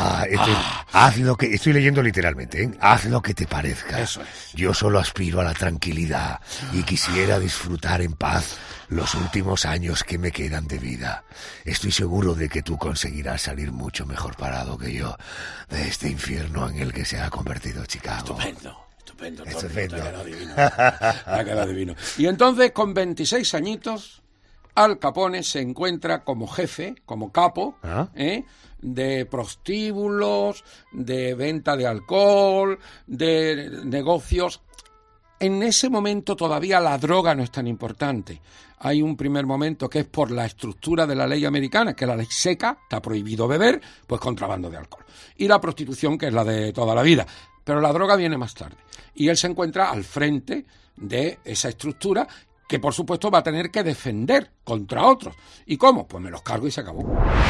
Haz lo que... Estoy leyendo literalmente, ¿eh? Haz lo que te parezca. Eso es. Yo solo aspiro a la tranquilidad y quisiera disfrutar en paz los últimos años que me quedan de vida. Estoy seguro de que tú conseguirás salir mucho mejor parado que yo de este infierno en el que se ha convertido Chicago. Estupendo. Ha quedado divino. Y entonces, con 26 añitos, Al Capone se encuentra como jefe, como capo, de prostíbulos, de venta de alcohol, de negocios. En ese momento todavía la droga no es tan importante. Hay un primer momento que es por la estructura de la ley americana, que la ley seca, está prohibido beber, pues contrabando de alcohol. Y la prostitución, que es la de toda la vida. Pero la droga viene más tarde. Y él se encuentra al frente de esa estructura que, por supuesto, va a tener que defender contra otros. ¿Y cómo? Pues me los cargo y se acabó.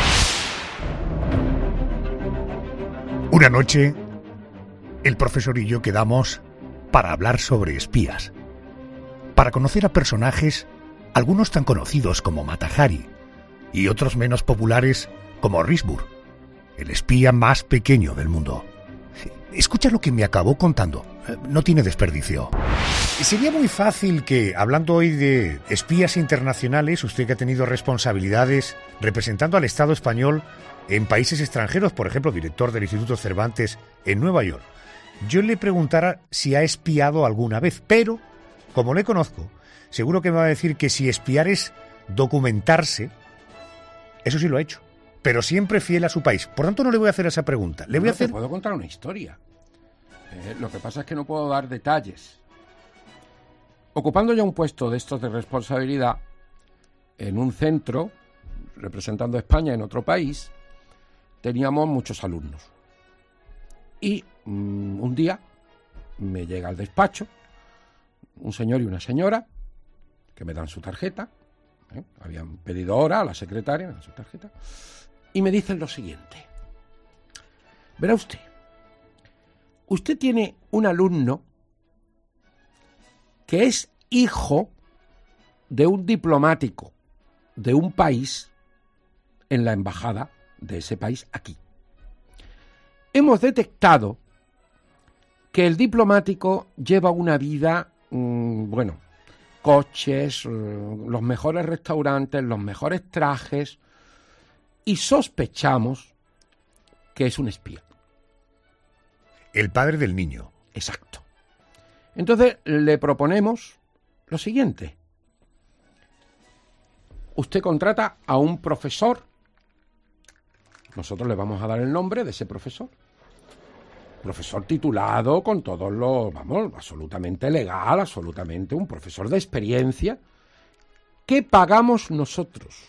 Una noche, el profesor y yo quedamos para hablar sobre espías. Para conocer a personajes, algunos tan conocidos como Mata Hari y otros menos populares como Risburg, el espía más pequeño del mundo. Escucha lo que me acabó contando. No tiene desperdicio. Sería muy fácil que, hablando hoy de espías internacionales, usted que ha tenido responsabilidades representando al Estado español en países extranjeros, por ejemplo, director del Instituto Cervantes en Nueva York, yo le preguntara si ha espiado alguna vez, pero, como le conozco, seguro que me va a decir que si espiar es documentarse, eso sí lo ha hecho. Pero siempre fiel a su país. Por tanto, no le voy a hacer esa pregunta. Te puedo contar una historia. Lo que pasa es que no puedo dar detalles. Ocupando ya un puesto de estos de responsabilidad en un centro, representando a España en otro país, teníamos muchos alumnos. Y un día me llega al despacho un señor y una señora que me dan su tarjeta. Habían pedido hora a la secretaria, me dan su tarjeta. Y me dicen lo siguiente. Verá usted tiene un alumno que es hijo de un diplomático de un país en la embajada de ese país aquí. Hemos detectado que el diplomático lleva una vida, coches, los mejores restaurantes, los mejores trajes, y sospechamos que es un espía. El padre del niño. Exacto. Entonces le proponemos lo siguiente. Usted contrata a un profesor. Nosotros le vamos a dar el nombre de ese profesor. Profesor titulado con todos los, absolutamente legal, absolutamente un profesor de experiencia. ¿Qué pagamos nosotros?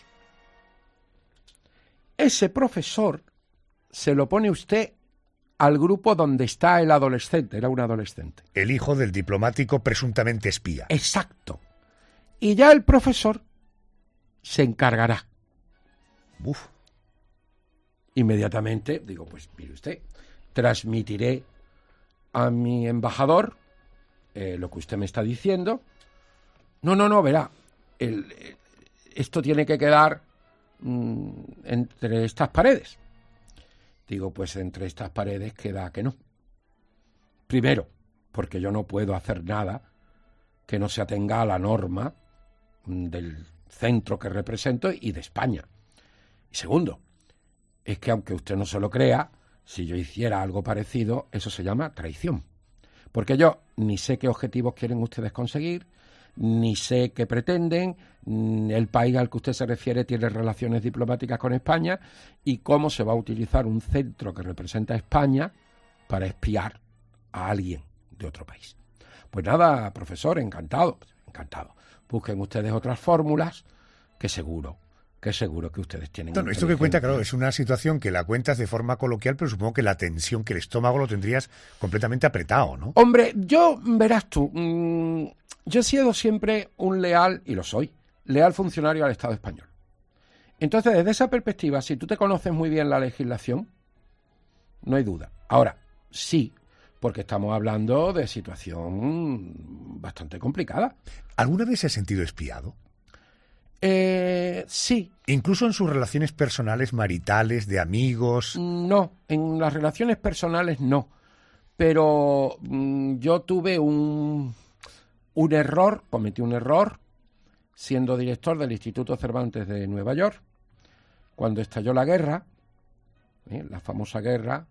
Ese profesor se lo pone usted al grupo donde está el adolescente. Era un adolescente. El hijo del diplomático presuntamente espía. Exacto. Y ya el profesor se encargará Uf. Inmediatamente digo, pues mire usted, transmitiré a mi embajador lo que usted me está diciendo. No, verá, esto tiene que quedar entre estas paredes. Digo, pues entre estas paredes queda que no. Primero, porque yo no puedo hacer nada que no se atenga a la norma del centro que represento y de España. Y segundo, es que aunque usted no se lo crea, si yo hiciera algo parecido, eso se llama traición. Porque yo ni sé qué objetivos quieren ustedes conseguir, ni sé qué pretenden, el país al que usted se refiere tiene relaciones diplomáticas con España y cómo se va a utilizar un centro que representa a España para espiar a alguien de otro país. Pues nada, profesor, encantado. Busquen ustedes otras fórmulas que seguro que ustedes tienen. No, esto que cuenta, claro, es una situación que la cuentas de forma coloquial, pero supongo que la tensión, que el estómago lo tendrías completamente apretado, ¿no? Hombre, verás tú, yo he sido siempre un leal, y lo soy, leal funcionario al Estado español. Entonces, desde esa perspectiva, si tú te conoces muy bien la legislación, no hay duda. Ahora, sí, porque estamos hablando de situación bastante complicada. ¿Alguna vez se ha sentido espiado? Sí. ¿Incluso en sus relaciones personales, maritales, de amigos? No, en las relaciones personales no. Pero yo tuve cometí un error, siendo director del Instituto Cervantes de Nueva York, cuando estalló la guerra, la famosa guerra,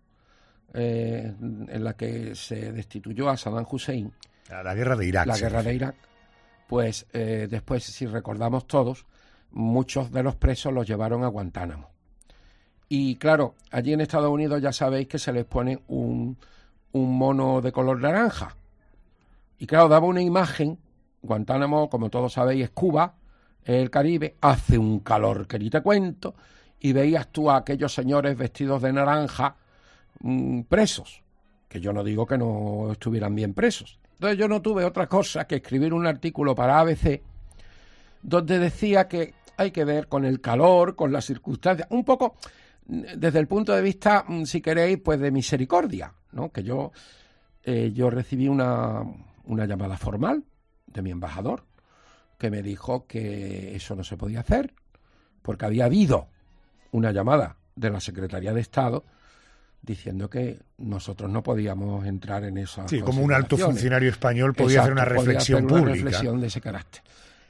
en la que se destituyó a Saddam Hussein. La guerra de Irak. La guerra de Irak. Pues después, si recordamos todos, muchos de los presos los llevaron a Guantánamo. Y claro, allí en Estados Unidos ya sabéis que se les pone un mono de color naranja. Y claro, daba una imagen. Guantánamo, como todos sabéis, es Cuba, el Caribe, hace un calor que ni te cuento, y veías tú a aquellos señores vestidos de naranja presos, que yo no digo que no estuvieran bien presos. Entonces yo no tuve otra cosa que escribir un artículo para ABC donde decía que hay que ver con el calor, con las circunstancias, un poco desde el punto de vista, si queréis, pues de misericordia, ¿no? Que yo recibí una llamada formal de mi embajador que me dijo que eso no se podía hacer porque había habido una llamada de la Secretaría de Estado diciendo que nosotros no podíamos entrar en esa. Sí, como un alto funcionario español podía hacer una reflexión pública. Una reflexión de ese carácter.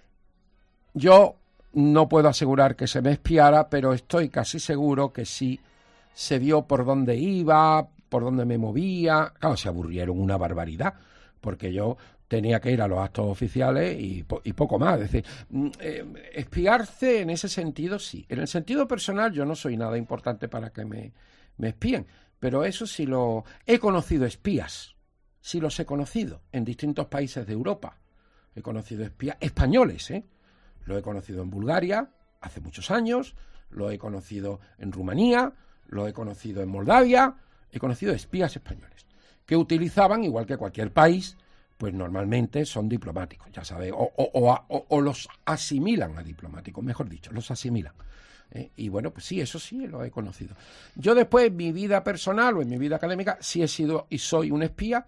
Yo no puedo asegurar que se me espiara, pero estoy casi seguro que sí se vio por dónde iba, por dónde me movía. Claro, se aburrieron una barbaridad, porque yo tenía que ir a los actos oficiales y poco más. Es decir, espiarse en ese sentido sí. En el sentido personal yo no soy nada importante para que me espíen, pero eso sí lo he conocido espías, sí los he conocido en distintos países de Europa. He conocido espías españoles, Lo he conocido en Bulgaria hace muchos años, lo he conocido en Rumanía, lo he conocido en Moldavia, he conocido espías españoles que utilizaban, igual que cualquier país, pues normalmente son diplomáticos, ya sabéis, o los asimilan a diplomáticos, mejor dicho, los asimilan. Y bueno, pues sí, eso sí lo he conocido. Yo después, en mi vida personal o en mi vida académica, sí he sido y soy un espía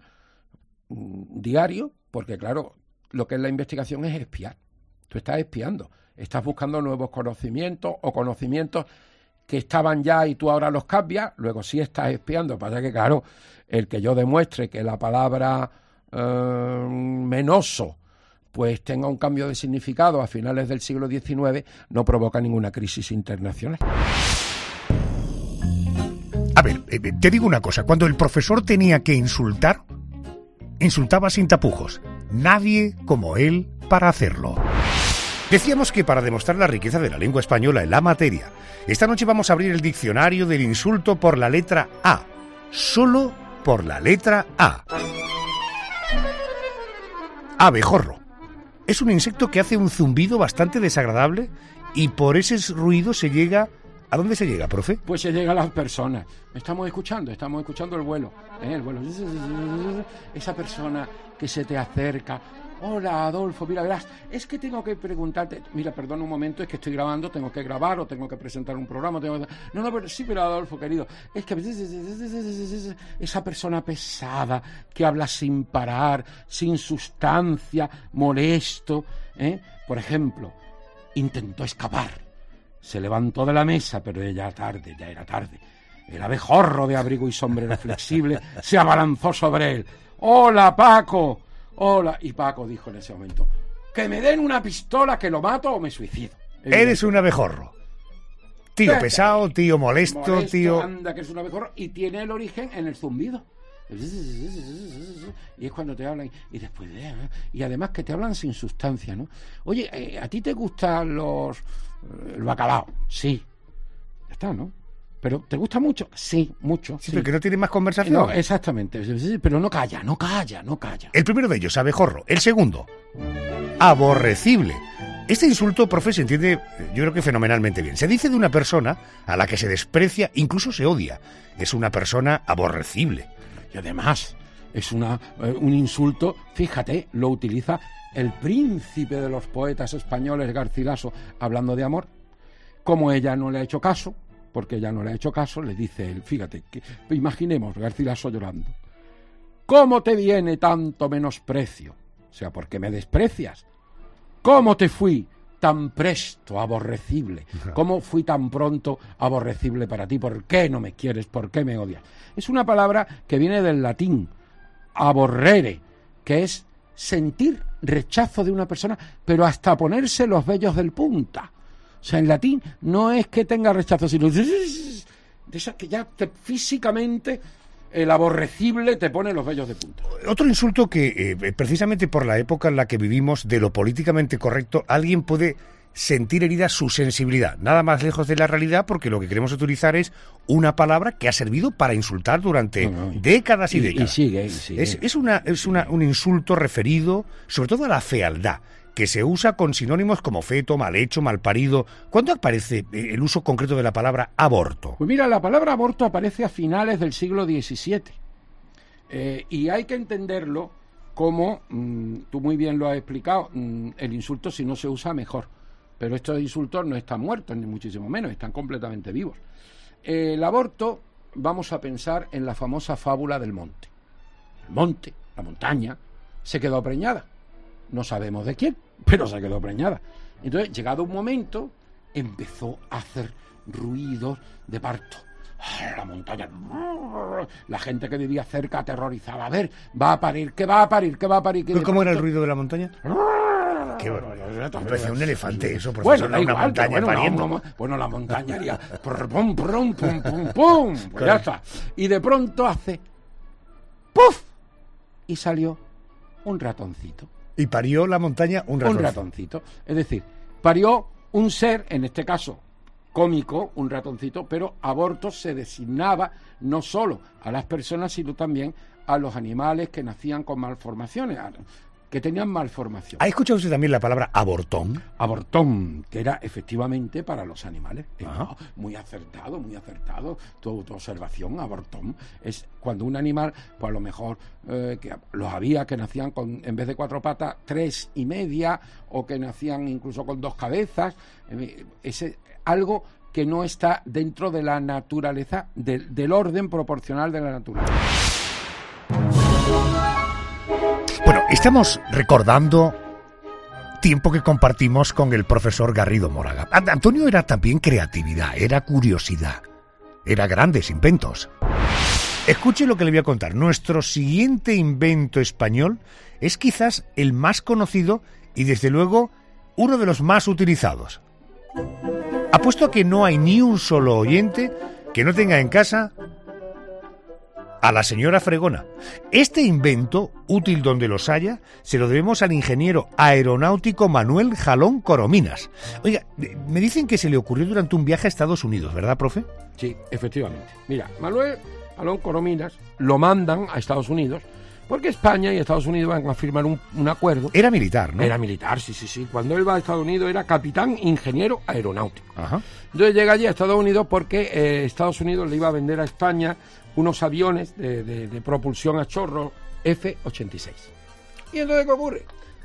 diario, porque claro, lo que es la investigación es espiar. Tú estás espiando, estás buscando nuevos conocimientos o conocimientos que estaban ya y tú ahora los cambias, luego sí estás espiando. Pasa que claro, el que yo demuestre que la palabra menoso pues tenga un cambio de significado a finales del siglo XIX, no provoca ninguna crisis internacional. A ver, te digo una cosa, cuando el profesor tenía que insultar, insultaba sin tapujos. Nadie como él para hacerlo. Decíamos que para demostrar la riqueza de la lengua española en la materia, esta noche vamos a abrir el diccionario del insulto por la letra A. Solo por la letra A. Abejorro. Es un insecto que hace un zumbido bastante desagradable y por ese ruido se llega... ¿A dónde se llega, profe? Pues se llega a las personas. Estamos escuchando el vuelo. El vuelo. Esa persona que se te acerca. hola Adolfo, mira, verás, es que tengo que preguntarte, mira, perdona un momento, es que estoy grabando, tengo que grabar o tengo que presentar un programa, no, pero sí, pero Adolfo, querido, es que esa persona pesada que habla sin parar, sin sustancia, molesto, por ejemplo, intentó escapar, se levantó de la mesa, pero ya era tarde. El abejorro de abrigo y sombrero flexible se abalanzó sobre él. ¡Hola, Paco! ¡Hola! Y Paco dijo en ese momento, que me den una pistola, que lo mato o me suicido. Eres un abejorro. Tío pesado, tío molesto, tío... Anda, que es un abejorro, y tiene el origen en el zumbido. Y es cuando te hablan y después y además que te hablan sin sustancia, ¿no? Oye, ¿a ti te gustan el bacalao? Sí. Ya está, ¿no? ¿Pero te gusta mucho? Sí, mucho. Sí, pero que no tiene más conversación. No, exactamente. Pero no calla. El primero de ellos, abejorro. El segundo, aborrecible. Este insulto, profe, se entiende, yo creo que fenomenalmente bien. Se dice de una persona a la que se desprecia, incluso se odia. Es una persona aborrecible. Y además, es un insulto, fíjate, lo utiliza el príncipe de los poetas españoles, Garcilaso, hablando de amor. Como ella no le ha hecho caso, porque ella no le ha hecho caso, le dice él, fíjate, imaginemos Garcilaso llorando. ¿Cómo te viene tanto menosprecio? O sea, ¿por qué me desprecias? ¿Cómo te fui tan presto aborrecible? ¿Cómo fui tan pronto aborrecible para ti? ¿Por qué no me quieres? ¿Por qué me odias? Es una palabra que viene del latín, aborrere, que es sentir rechazo de una persona, pero hasta ponerse los vellos del punta. O sea, en latín no es que tenga rechazo, sino de esas que ya físicamente el aborrecible te pone los vellos de punta. Otro insulto que, precisamente por la época en la que vivimos, de lo políticamente correcto, alguien puede sentir herida su sensibilidad. Nada más lejos de la realidad, porque lo que queremos utilizar es una palabra que ha servido para insultar durante décadas y décadas. Y sigue. Es un insulto referido sobre todo a la fealdad, que se usa con sinónimos como feto, mal hecho, mal parido. ¿Cuándo aparece el uso concreto de la palabra aborto? Pues mira, la palabra aborto aparece a finales del siglo XVII. Y hay que entenderlo como, tú muy bien lo has explicado, el insulto si no se usa mejor. Pero estos insultos no están muertos, ni muchísimo menos, están completamente vivos. El aborto, vamos a pensar en la famosa fábula del monte. El monte, la montaña, se quedó preñada. No sabemos de quién, pero se quedó preñada. Entonces, llegado un momento, empezó a hacer ruidos de parto. La montaña, la gente que vivía cerca aterrorizaba. A ver, va a parir, ¿qué va a parir? ¿Cómo era el ruido de la montaña? Qué barbaridad. Parece un elefante eso, profesor. Bueno, una montaña pariendo. Bueno, la montaña haría pum, pum, pum, pum, pum. Pues ya está. Y de pronto hace ¡puf! Y salió un ratoncito. Y parió la montaña un ratoncito. Es decir, parió un ser, en este caso cómico, un ratoncito, pero aborto se designaba no solo a las personas, sino también a los animales que nacían con malformaciones, que tenían malformación. ¿Ha escuchado usted también la palabra abortón? Abortón, que era efectivamente para los animales. Muy acertado, tu observación, abortón. Es cuando un animal, pues a lo mejor, que los había que nacían con, en vez de 4 patas, 3 y media, o que nacían incluso con 2 cabezas. Algo que no está dentro de la naturaleza, del orden proporcional de la naturaleza. Bueno, estamos recordando tiempo que compartimos con el profesor Garrido Moraga. Antonio era también creatividad, era curiosidad, era grandes inventos. Escuche lo que le voy a contar. Nuestro siguiente invento español es quizás el más conocido y desde luego uno de los más utilizados. Apuesto a que no hay ni un solo oyente que no tenga en casa a la señora fregona. Este invento, útil donde los haya, se lo debemos al ingeniero aeronáutico Manuel Jalón Corominas. Oiga, me dicen que se le ocurrió durante un viaje a Estados Unidos, ¿verdad, profe? Sí, efectivamente. Mira, Manuel Jalón Corominas lo mandan a Estados Unidos porque España y Estados Unidos van a firmar un acuerdo. Era militar, ¿no? Era militar, sí. Cuando él va a Estados Unidos era capitán ingeniero aeronáutico. Ajá. Entonces llega allí a Estados Unidos porque Estados Unidos le iba a vender a España unos aviones de propulsión a chorro F-86. ¿Y entonces qué ocurre?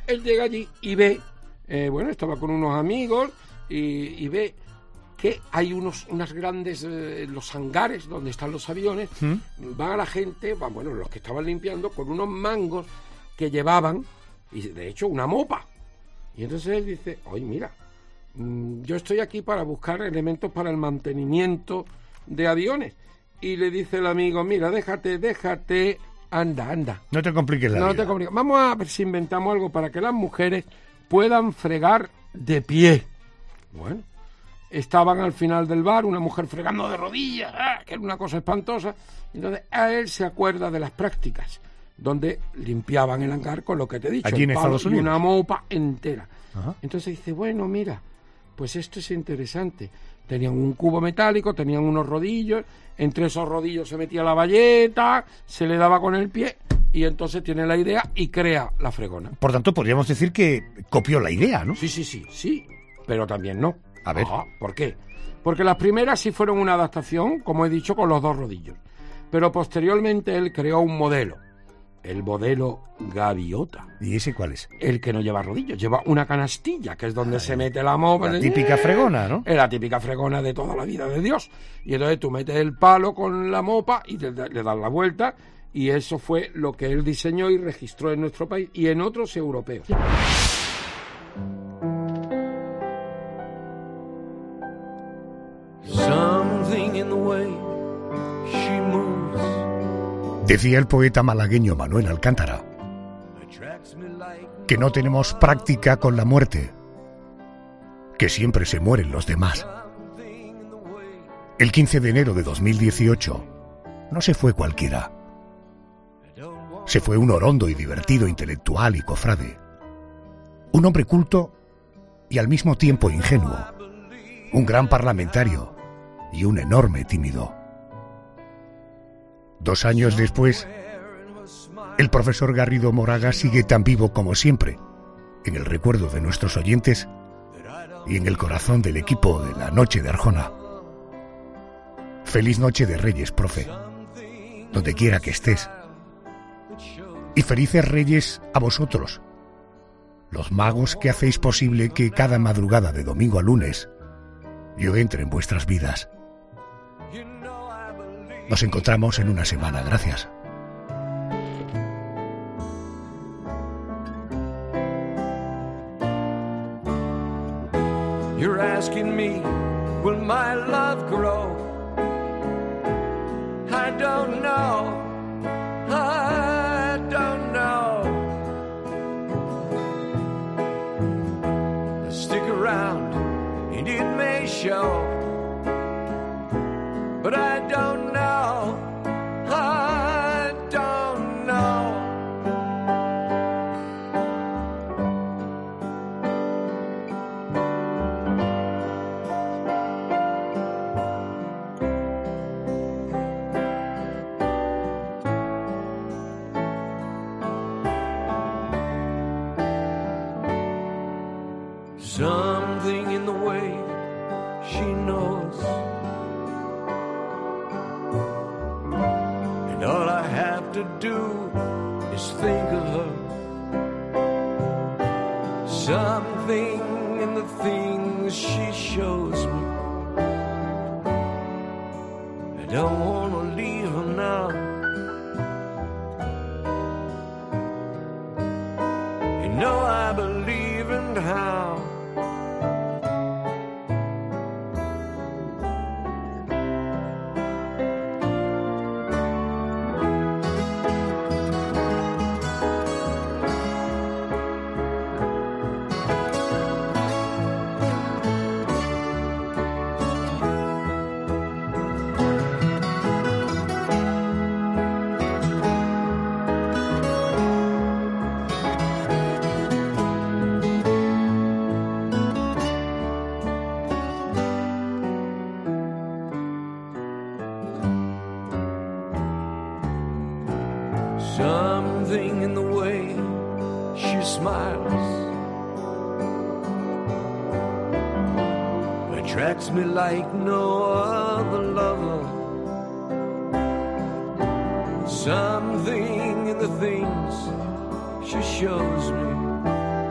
él llega allí y ve, estaba con unos amigos y ve que hay unas grandes, los hangares donde están los aviones, va la gente, los que estaban limpiando, con unos mangos que llevaban, y de hecho una mopa. Y entonces él dice, oye, mira, yo estoy aquí para buscar elementos para el mantenimiento de aviones. Y le dice el amigo, mira, déjate, anda. No te compliques la vida. Vamos a ver si inventamos algo para que las mujeres puedan fregar de pie. Bueno, estaban al final del bar, una mujer fregando de rodillas, que era una cosa espantosa. Entonces a él se acuerda de las prácticas donde limpiaban el hangar con lo que te he dicho, allí en Estados Unidos, y una mopa entera. Ajá. Entonces dice, bueno, mira, pues esto es interesante. Tenían un cubo metálico, tenían unos rodillos, entre esos rodillos se metía la bayeta, se le daba con el pie, y entonces tiene la idea y crea la fregona. Por tanto, podríamos decir que copió la idea, ¿no? Sí, pero también no. A ver. ¿Por qué? Porque las primeras sí fueron una adaptación, como he dicho, con los dos rodillos. Pero posteriormente él creó un modelo. El modelo gaviota. ¿Y ese cuál es? El que no lleva rodillos, lleva una canastilla, que es donde se mete la mopa. La típica fregona, ¿no? Es la típica fregona de toda la vida de Dios. Y entonces tú metes el palo con la mopa y le das la vuelta, y eso fue lo que él diseñó y registró en nuestro país y en otros europeos. Something in the way she moves. Decía el poeta malagueño Manuel Alcántara que no tenemos práctica con la muerte, que siempre se mueren los demás. El 15 de enero de 2018 no se fue cualquiera. Se fue un orondo y divertido intelectual y cofrade. Un hombre culto y al mismo tiempo ingenuo. Un gran parlamentario y un enorme tímido. 2 años después, el profesor Garrido Moraga sigue tan vivo como siempre, en el recuerdo de nuestros oyentes y en el corazón del equipo de la Noche de Arjona. Feliz Noche de Reyes, profe, donde quiera que estés. Y felices Reyes a vosotros, los magos que hacéis posible que cada madrugada de domingo a lunes yo entre en vuestras vidas. Nos encontramos en una semana. Gracias. You're asking me, will my love grow? I don't know. I don't know. Stick around and it may show. But I don't know, I don't know. Something in the way she knows. And all I have to do is think of her. Something in the things she shows me. I don't want to leave her now. You know I believe in how. Something in the way she smiles attracts me like no other lover. Something in the things she shows me.